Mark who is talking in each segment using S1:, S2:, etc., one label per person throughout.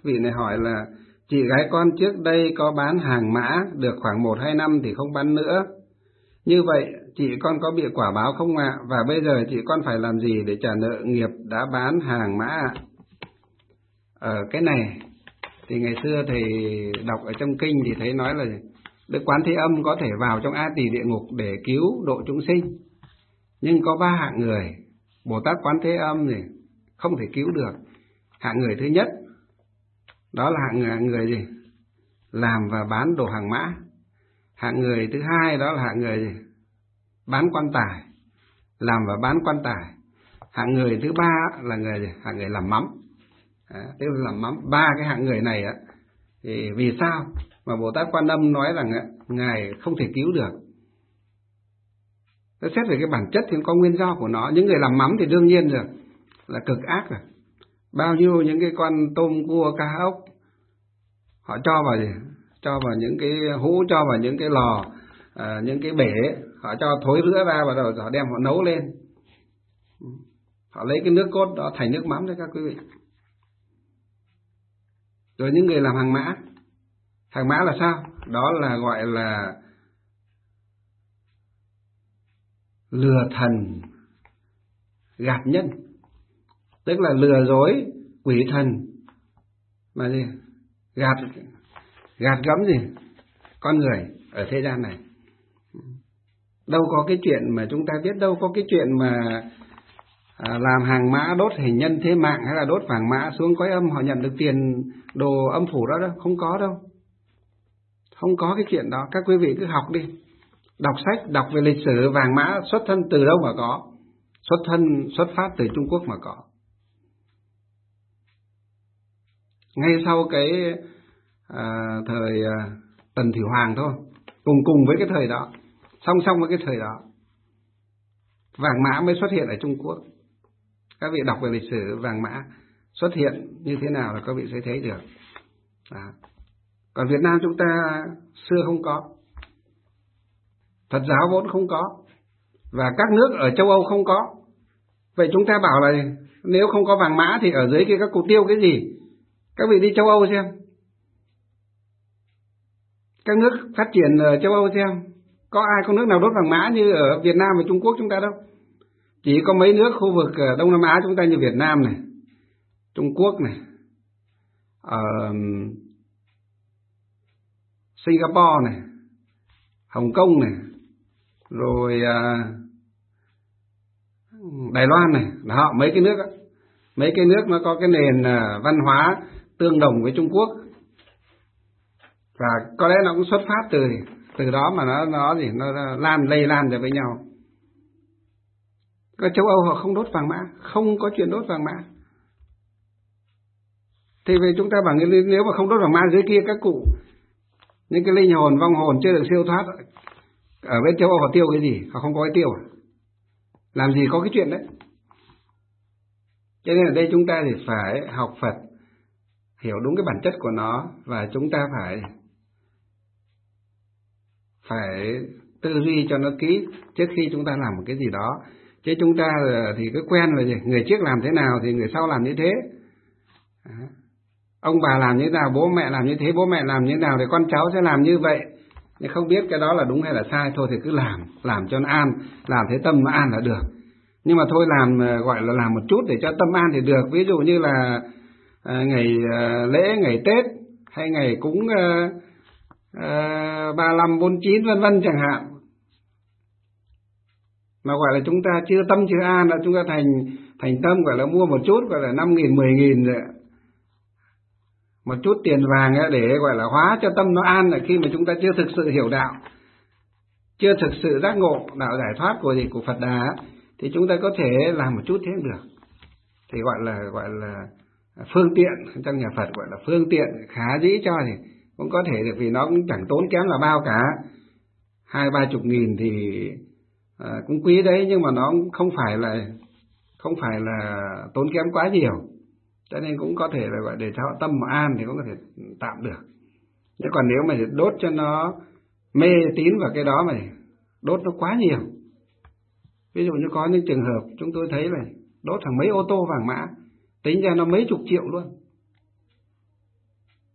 S1: Vị này hỏi là chị gái con trước đây có bán hàng mã được khoảng 1-2 năm thì không bán nữa. Như vậy chị con có bị quả báo không ạ? Và bây giờ chị con phải làm gì để trả nợ nghiệp đã bán hàng mã ạ? Ở cái này thì ngày xưa thầy đọc ở trong kinh thì thấy nói là Đức Quán Thế Âm có thể vào trong A Tỳ địa ngục để cứu độ chúng sinh. Nhưng có 3 hạng người Bồ Tát Quán Thế Âm thì không thể cứu được. Hạng người thứ nhất đó là hạng người gì? Làm và bán đồ hàng mã. Hạng người thứ hai đó là hạng người gì? Bán quan tài, làm và bán quan tài. Hạng người thứ ba là người gì? Hạng người làm mắm. Tức là làm mắm. 3 cái hạng người này thì vì sao mà Bồ Tát Quan Âm nói rằng ngài không thể cứu được? Nó xét về cái bản chất thì có nguyên do của nó. Những người làm mắm thì đương nhiên rồi là cực ác rồi. Bao nhiêu những cái con tôm cua cá ốc họ cho vào gì? Cho vào những cái hũ, cho vào những cái lò, những cái bể, họ cho thối rữa ra và rồi họ đem họ nấu lên. Họ lấy cái nước cốt đó thành nước mắm đấy các quý vị. Rồi những người làm hàng mã. Hàng mã là sao? Đó là gọi là lừa thần gạt nhân. Tức là lừa dối quỷ thần mà gì? Gạt gẫm gì? Con người ở thế gian này. Đâu có cái chuyện mà chúng ta biết, đâu có cái chuyện mà làm hàng mã đốt hình nhân thế mạng hay là đốt vàng mã xuống cõi âm họ nhận được tiền đồ âm phủ đó đâu, không có đâu. Không có cái chuyện đó, các quý vị cứ học đi. Đọc sách, đọc về lịch sử vàng mã xuất thân từ đâu mà có. Xuất phát từ Trung Quốc mà có. Ngay sau cái thời Tần Thủy Hoàng thôi, cùng với cái thời đó, song song với cái thời đó, vàng mã mới xuất hiện ở Trung Quốc. Các vị đọc về lịch sử vàng mã xuất hiện như thế nào là các vị sẽ thấy được. Còn Việt Nam chúng ta xưa không có, Phật giáo vốn không có, và các nước ở châu Âu không có. Vậy chúng ta bảo là nếu không có vàng mã thì ở dưới kia các cụ tiêu cái gì? Các vị đi châu Âu xem, các nước phát triển ở châu Âu xem, có ai có nước nào đốt vàng mã như ở Việt Nam và Trung Quốc chúng ta đâu. Chỉ có mấy nước khu vực Đông Nam Á chúng ta như Việt Nam này, Trung Quốc này, Singapore này, Hồng Kông này, rồi Đài Loan này, đó, mấy cái nước nó có cái nền văn hóa tương đồng với Trung Quốc. Và có lẽ nó cũng xuất phát từ đó mà nó lây lan rồi với nhau. Có châu Âu họ không đốt vàng mã, không có chuyện đốt vàng mã. Thì về chúng ta bảo nếu mà không đốt vàng mã dưới kia các cụ, những cái linh hồn vong hồn chưa được siêu thoát ở bên châu Âu họ tiêu cái gì? Họ không có cái tiêu à? Làm gì có cái chuyện đấy. Cho nên ở đây chúng ta thì phải học Phật, hiểu đúng cái bản chất của nó, và chúng ta phải tư duy cho nó kỹ trước khi chúng ta làm một cái gì đó. Chứ chúng ta thì cứ quen rồi gì, người trước làm thế nào thì người sau làm như thế. Ông bà làm như thế nào, bố mẹ làm như thế, bố mẹ làm như thế nào thì con cháu sẽ làm như vậy. Nhưng không biết cái đó là đúng hay là sai, thôi thì cứ làm cho nó an, làm thế tâm nó an là được. Nhưng mà thôi làm gọi là làm một chút để cho tâm an thì được. Ví dụ như là ngày lễ, ngày Tết hay ngày cúng 35, 49 vân vân chẳng hạn, mà gọi là chúng ta tâm chưa an là chúng ta thành tâm gọi là mua một chút gọi là 5.000, 10.000 rồi, một chút tiền vàng để gọi là hóa cho tâm nó an, là khi mà chúng ta chưa thực sự hiểu đạo, chưa thực sự giác ngộ đạo giải thoát của Phật Đà, thì chúng ta có thể làm một chút thế được. Thì gọi là phương tiện, trong nhà Phật gọi là phương tiện khá dĩ cho thì cũng có thể được, vì nó cũng chẳng tốn kém là bao cả. 20-30 nghìn thì cũng quý đấy, nhưng mà nó không phải là tốn kém quá nhiều, cho nên cũng có thể là gọi để cho tâm mà an thì cũng có thể tạm được. Nhưng còn nếu mà đốt cho nó mê tín vào cái đó mà đốt nó quá nhiều, ví dụ như có những trường hợp chúng tôi thấy là đốt hàng mấy ô tô vàng mã, tính ra nó mấy chục triệu luôn.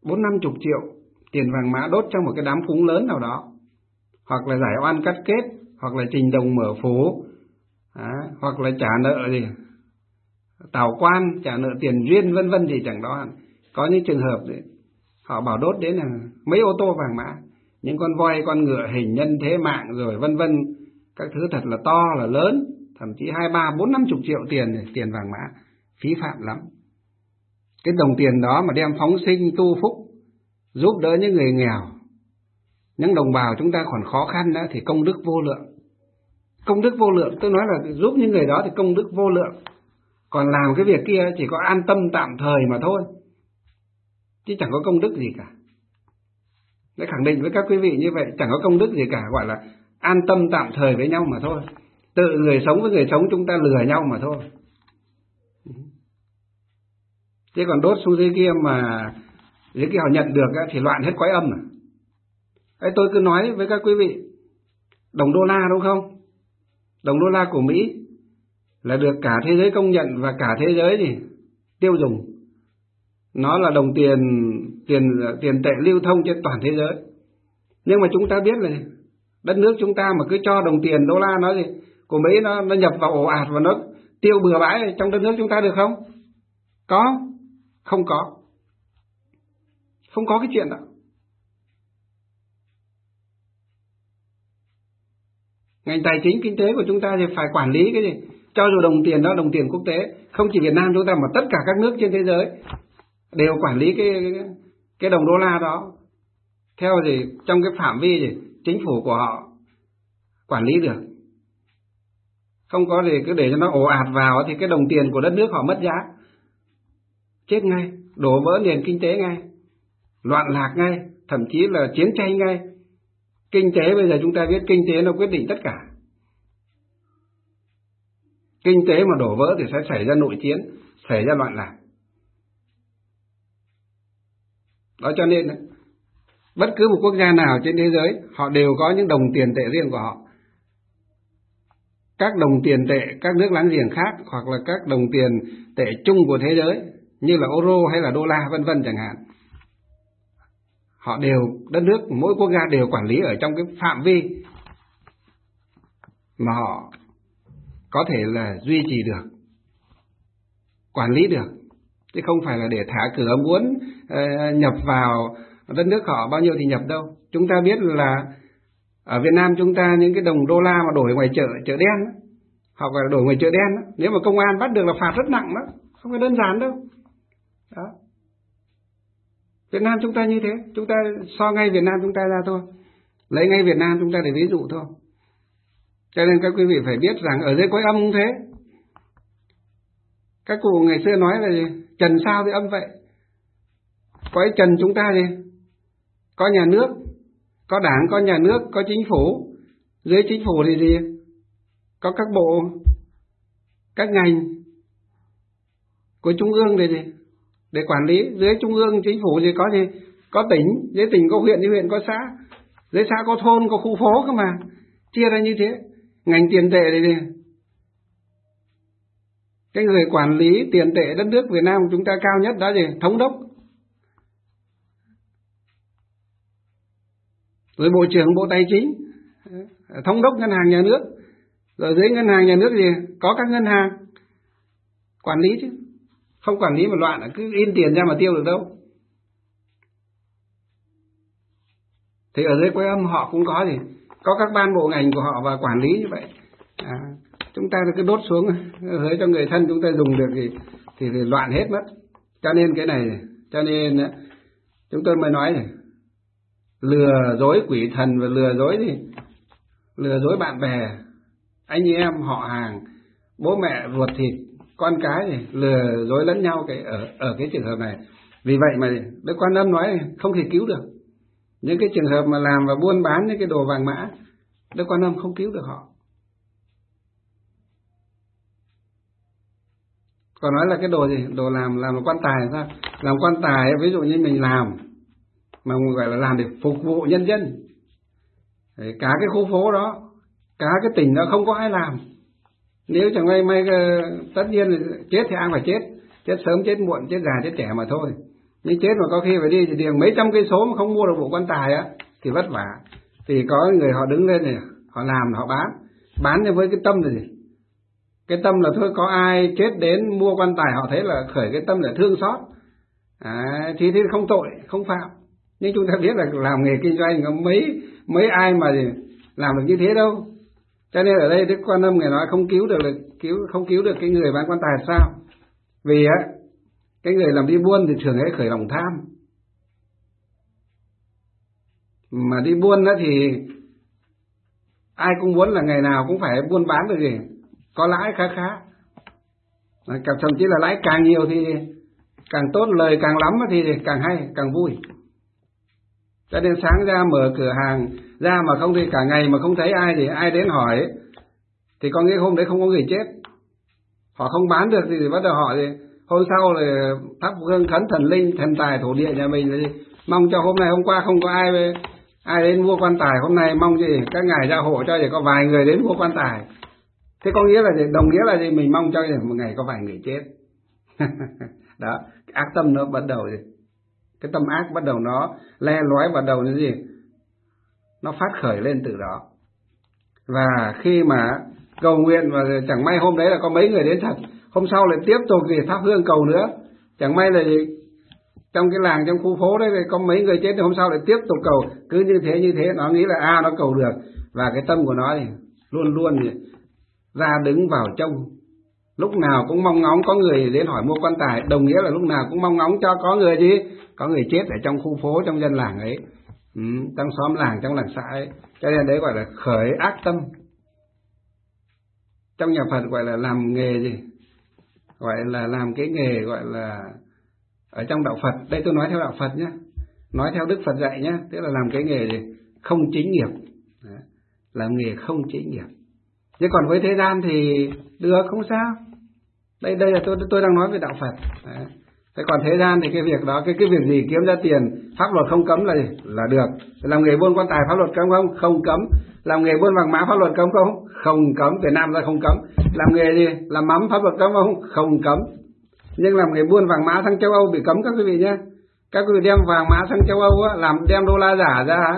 S1: 40-50 triệu tiền vàng mã đốt trong một cái đám cúng lớn nào đó, hoặc là giải oan cắt kết, hoặc là trình đồng mở phố, hoặc là trả nợ gì tào quan, trả nợ tiền duyên vân vân gì chẳng đó. Có những trường hợp đấy, họ bảo đốt đến là mấy ô tô vàng mã, những con voi, con ngựa, hình nhân thế mạng rồi vân vân, các thứ thật là to là lớn, thậm chí 2-3-4-50 triệu tiền vàng mã, phí phạm lắm. Cái đồng tiền đó mà đem phóng sinh tu phúc, giúp đỡ những người nghèo, những đồng bào chúng ta còn khó khăn đó, thì công đức vô lượng. Công đức vô lượng, tôi nói là giúp những người đó thì công đức vô lượng. Còn làm cái việc kia chỉ có an tâm tạm thời mà thôi, chứ chẳng có công đức gì cả. Để khẳng định với các quý vị như vậy, chẳng có công đức gì cả, gọi là an tâm tạm thời với nhau mà thôi. Tự người sống với người sống chúng ta lừa nhau mà thôi. Chứ còn đốt xuống dưới kia mà dưới kia họ nhận được thì loạn hết quái âm à. Đấy, tôi cứ nói với các quý vị, đồng đô la đúng không? Đồng đô la của Mỹ là được cả thế giới công nhận và cả thế giới thì tiêu dùng. Nó là đồng tiền tệ lưu thông trên toàn thế giới. Nhưng mà chúng ta biết là đất nước chúng ta mà cứ cho đồng tiền đô la nó gì của Mỹ nó nhập vào ồ ạt và nó tiêu bừa bãi trong đất nước chúng ta được không? Có? Không có. Không có cái chuyện đó. Ngành tài chính kinh tế của chúng ta thì phải quản lý cái gì? Cho dù đồng tiền đó đồng tiền quốc tế, không chỉ Việt Nam chúng ta mà tất cả các nước trên thế giới đều quản lý cái đồng đô la đó theo gì trong cái phạm vi gì chính phủ của họ quản lý được. Không có gì cứ để cho nó ồ ạt vào thì cái đồng tiền của đất nước họ mất giá, chết ngay, đổ vỡ nền kinh tế ngay, loạn lạc ngay, thậm chí là chiến tranh ngay. Kinh tế bây giờ chúng ta biết kinh tế nó quyết định tất cả. Kinh tế mà đổ vỡ thì sẽ xảy ra nội chiến, xảy ra loạn lạc. Đó cho nên bất cứ một quốc gia nào trên thế giới họ đều có những đồng tiền tệ riêng của họ. Các đồng tiền tệ các nước láng giềng khác, hoặc là các đồng tiền tệ chung của thế giới như là euro hay là đô la vân vân chẳng hạn, họ đều, đất nước mỗi quốc gia đều quản lý ở trong cái phạm vi mà họ có thể là duy trì được, quản lý được, chứ không phải là để thả cửa muốn nhập vào đất nước họ bao nhiêu thì nhập đâu. Chúng ta biết là ở Việt Nam chúng ta những cái đồng đô la mà đổi ngoài chợ đen, hoặc là đổi ngoài chợ đen, nếu mà công an bắt được là phạt rất nặng đó, không phải đơn giản đâu. Đó. Việt Nam chúng ta như thế, chúng ta so ngay Việt Nam chúng ta ra thôi, lấy ngay Việt Nam chúng ta để ví dụ thôi. Cho nên các quý vị phải biết rằng ở dưới cõi âm cũng thế. Các cụ ngày xưa nói là gì? Trần sao thì âm vậy. Cõi trần chúng ta gì? Có nhà nước, có đảng, có nhà nước, có chính phủ. Dưới chính phủ thì gì? Có các bộ, các ngành của trung ương thì gì? Để quản lý. Dưới trung ương chính phủ thì có gì? Có tỉnh, dưới tỉnh có huyện, dưới huyện có xã, dưới xã có thôn, có khu phố cơ mà. Chia ra như thế. Ngành tiền tệ thì gì? Cái người quản lý tiền tệ đất nước Việt Nam của chúng ta cao nhất đó gì? Thống đốc. Rồi bộ trưởng bộ tài chính, thống đốc ngân hàng nhà nước. Rồi dưới ngân hàng nhà nước gì? Có các ngân hàng quản lý chứ. Không quản lý mà loạn, cứ in tiền ra mà tiêu được đâu. Thì ở dưới quê âm họ cũng có gì? Có các ban bộ ngành của họ và quản lý như vậy. Chúng ta cứ đốt xuống hứa cho người thân chúng ta dùng được thì loạn hết mất. Cho nên cái này, cho nên chúng tôi mới nói này, lừa dối quỷ thần và lừa dối gì? Lừa dối bạn bè, anh em, họ hàng, bố mẹ ruột thịt, con cái này, lừa dối lẫn nhau ở cái trường hợp này. Vì vậy mà Đức Quan Âm nói không thể cứu được. Những cái trường hợp mà làm và buôn bán những cái đồ vàng mã, Đức Quan Âm không cứu được họ. Còn nói là cái đồ gì? Đồ làm quan tài sao? Làm quan tài ví dụ như mình làm mà gọi là làm để phục vụ nhân dân. Cả cái khu phố đó, cả cái tỉnh đó không có ai làm. Nếu chẳng may tất nhiên là chết thì ai phải chết. Chết sớm, chết muộn, chết già, chết trẻ mà thôi. Nhưng chết mà có khi phải đi đường mấy trăm cây số mà không mua được bộ quan tài á thì vất vả. Thì có người họ đứng lên này, họ làm, họ bán với cái tâm là gì? Cái tâm là thôi có ai chết đến mua quan tài họ thấy là khởi cái tâm là thương xót, thì thế không tội, không phạm. Nhưng chúng ta biết là làm nghề kinh doanh có mấy ai mà làm được như thế đâu. Cho nên ở đây Đức Quan Âm người nói không cứu được cái người bán quan tài. Sao? Vì á cái người làm đi buôn thì thường hay khởi lòng tham, mà đi buôn đó thì ai cũng muốn là ngày nào cũng phải buôn bán được gì có lãi khá khá, thậm chí là lãi càng nhiều thì càng tốt, lời càng lắm thì càng hay, càng vui. Cho nên sáng ra mở cửa hàng ra mà không thì cả ngày mà không thấy ai thì ai đến hỏi thì có nghĩa hôm đấy không có người chết, họ không bán được thì bắt đầu họ thì hôm sau là thắp hương khấn thần linh, thần tài thổ địa nhà mình thì mong cho hôm nay hôm qua không có ai đến mua quan tài, hôm nay mong gì các ngài gia hộ cho chỉ có vài người đến mua quan tài. Thế có nghĩa là gì? Đồng nghĩa là gì? Mình mong cho một ngày có vài người chết. Đó, ác tâm nó bắt đầu gì? Cái tâm ác bắt đầu nó le lói, bắt đầu như gì? Nó phát khởi lên từ đó. Và khi mà cầu nguyện và chẳng may hôm đấy là có mấy người đến thật, hôm sau lại tiếp tục thì thắp hương cầu nữa. Chẳng may là gì? Trong cái làng, trong khu phố đấy có mấy người chết thì hôm sau lại tiếp tục cầu. Cứ như thế nó nghĩ là nó cầu được. Và cái tâm của nó thì luôn luôn thì ra đứng vào trông, lúc nào cũng mong ngóng có người đến hỏi mua quan tài, đồng nghĩa là lúc nào cũng mong ngóng cho có người gì, có người chết ở trong khu phố, trong dân làng ấy, trong xóm làng, trong làng xã ấy. Cho nên đấy gọi là khởi ác tâm. Trong nhà Phật gọi là làm nghề gì, gọi là làm cái nghề gọi là ở trong đạo Phật, đây tôi nói theo đạo Phật nhé, nói theo Đức Phật dạy nhé, tức là làm cái nghề gì không chính nghiệp. Đấy, làm nghề không chính nghiệp. Chứ còn với thế gian thì được, không sao. Đây là tôi đang nói về đạo Phật. Đấy. Thế còn thế gian thì cái việc đó, cái việc gì kiếm ra tiền, pháp luật không cấm là được. Làm nghề buôn quan tài pháp luật cấm không? Không cấm. Làm nghề buôn vàng mã pháp luật cấm không? Không cấm. Việt Nam ra không cấm. Làm nghề gì? Làm mắm pháp luật cấm không? Không cấm. Nhưng làm nghề buôn vàng mã sang châu Âu bị cấm các quý vị nhé. Các quý vị đem vàng mã sang châu Âu á, làm đem đô la giả ra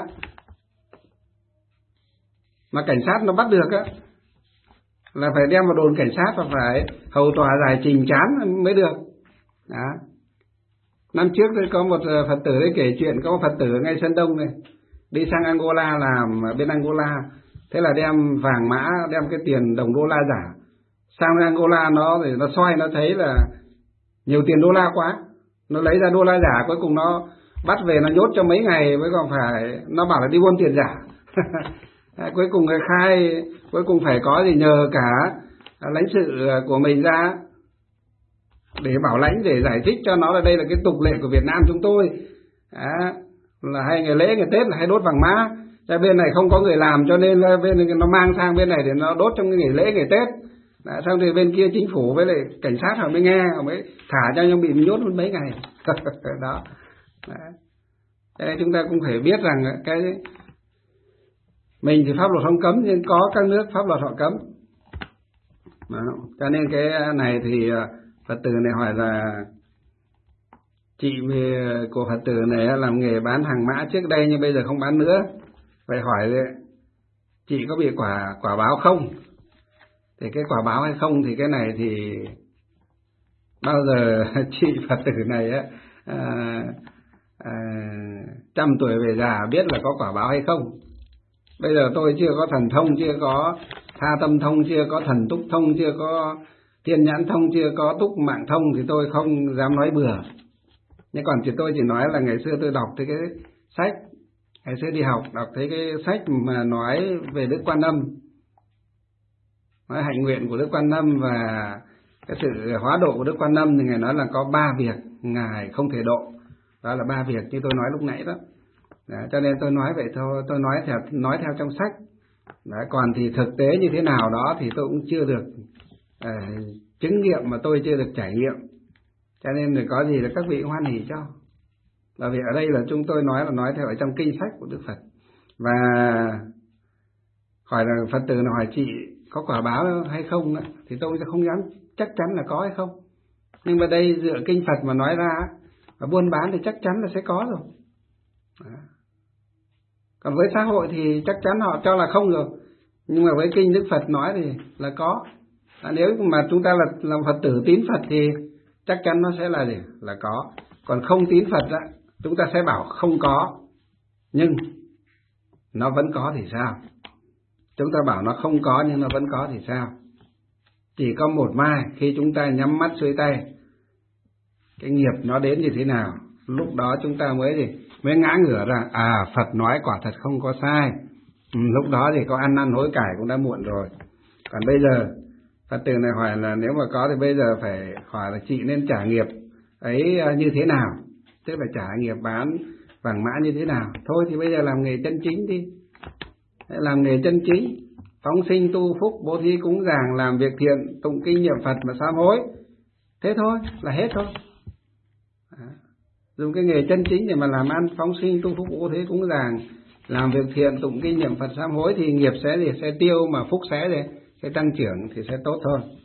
S1: mà cảnh sát nó bắt được á, là phải đem vào đồn cảnh sát và phải hầu tòa giải trình chán mới được. Đó. Năm trước tôi có một Phật tử đấy kể chuyện, có một Phật tử ngay Sơn Đông này đi sang Angola làm ở bên Angola, thế là đem vàng mã, đem cái tiền đồng đô la giả sang Angola, nó soi nó thấy là nhiều tiền đô la quá, nó lấy ra đô la giả, cuối cùng nó bắt về nó nhốt cho mấy ngày mới còn phải, nó bảo là đi buôn tiền giả. Cuối cùng người khai, cuối cùng phải có gì nhờ cả lãnh sự của mình ra để bảo lãnh, để giải thích cho nó là đây là cái tục lệ của Việt Nam chúng tôi. Đó, là hay ngày lễ ngày Tết là hay đốt vàng mã, ra bên này không có người làm cho nên bên này nó mang sang bên này để nó đốt trong cái ngày lễ ngày Tết. Đó, xong thì bên kia chính phủ với lại cảnh sát họ mới nghe, họ mới thả cho, nhưng bị nhốt mất mấy ngày. Đó. Cho nên chúng ta cũng phải biết rằng cái mình thì pháp luật không cấm, nhưng có các nước pháp luật họ cấm. Đó. Cho nên cái này thì Phật tử này hỏi là chị của Phật tử này làm nghề bán hàng mã trước đây nhưng bây giờ không bán nữa, vậy hỏi chị có bị quả báo không? Thì cái quả báo hay không thì cái này thì bao giờ chị Phật tử này trăm tuổi về già biết là có quả báo hay không. Bây giờ tôi chưa có thần thông, chưa có tha tâm thông, chưa có thần túc thông, chưa có thiên nhãn thông, chưa có túc mạng thông thì tôi không dám nói bừa. Nhưng còn tôi chỉ nói là ngày xưa tôi đọc thấy cái sách, ngày xưa đi học đọc thấy cái sách mà nói về Đức Quan Âm, nói hạnh nguyện của Đức Quan Âm và cái sự hóa độ của Đức Quan Âm, thì Ngài nói là có 3 việc Ngài không thể độ. Đó là 3 việc như tôi nói lúc nãy đó. Đó, cho nên tôi nói vậy thôi, tôi nói theo trong sách. Đó, còn thì thực tế như thế nào đó thì tôi cũng chưa được chứng nghiệm, mà tôi chưa được trải nghiệm. Cho nên là có gì là các vị hoan hỉ cho. Bởi vì ở đây là chúng tôi nói theo ở trong kinh sách của Đức Phật. Và hỏi là Phật tử nào hỏi chị có quả báo hay không, thì tôi không dám chắc chắn là có hay không. Nhưng mà đây dựa kinh Phật mà nói ra, Và buôn bán thì chắc chắn là sẽ có rồi. Đó. Còn với xã hội thì chắc chắn họ cho là không rồi. Nhưng mà với kinh Đức Phật nói thì là có. Nếu mà chúng ta là Phật tử tín Phật thì chắc chắn nó sẽ là gì? Là có. Còn không tín Phật á, chúng ta sẽ bảo không có. Nhưng nó vẫn có thì sao? Chúng ta bảo nó không có nhưng nó vẫn có thì sao? Chỉ có một mai khi chúng ta nhắm mắt xuôi tay, cái nghiệp nó đến như thế nào, lúc đó chúng ta mới ngã ngửa ra, Phật nói quả thật không có sai. Lúc đó thì có ăn năn hối cải cũng đã muộn rồi. Còn bây giờ Phật tử này hỏi là nếu mà có thì bây giờ phải hỏi là chị nên trả nghiệp ấy như thế nào, tức là trả nghiệp bán vàng mã như thế nào. Thôi thì bây giờ làm nghề chân chính đi, làm nghề chân chính, phóng sinh tu phúc, bố thí cúng dường, làm việc thiện, tụng kinh niệm Phật và sám hối, thế thôi là hết thôi. Dùng cái nghề chân chính để mà làm ăn, phóng sinh tu phúc bố thí cúng dường, làm việc thiện, tụng kinh niệm Phật sám hối thì nghiệp sẽ tiêu, mà phúc sẽ tăng trưởng thì sẽ tốt thôi.